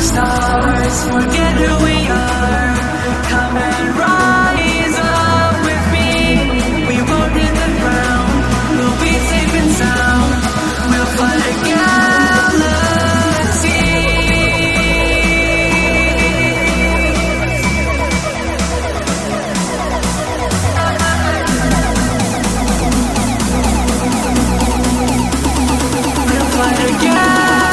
stars, forget who we are. Come and rise up with me. We won't hit the ground. We'll be safe and sound. We'll fly the galaxy. We'll fly the galaxy.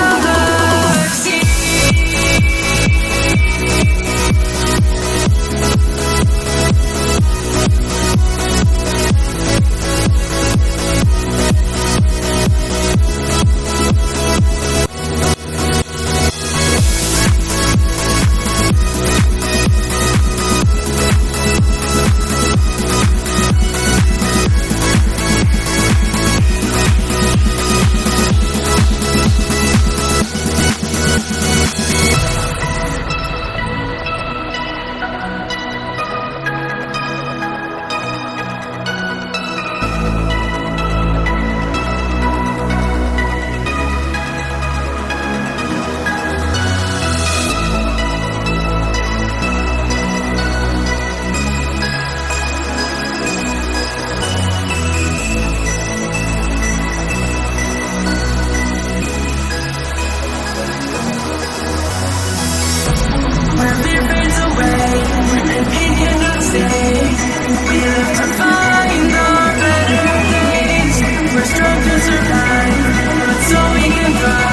We live to find our better days. We're strong to survive, but so we can thrive.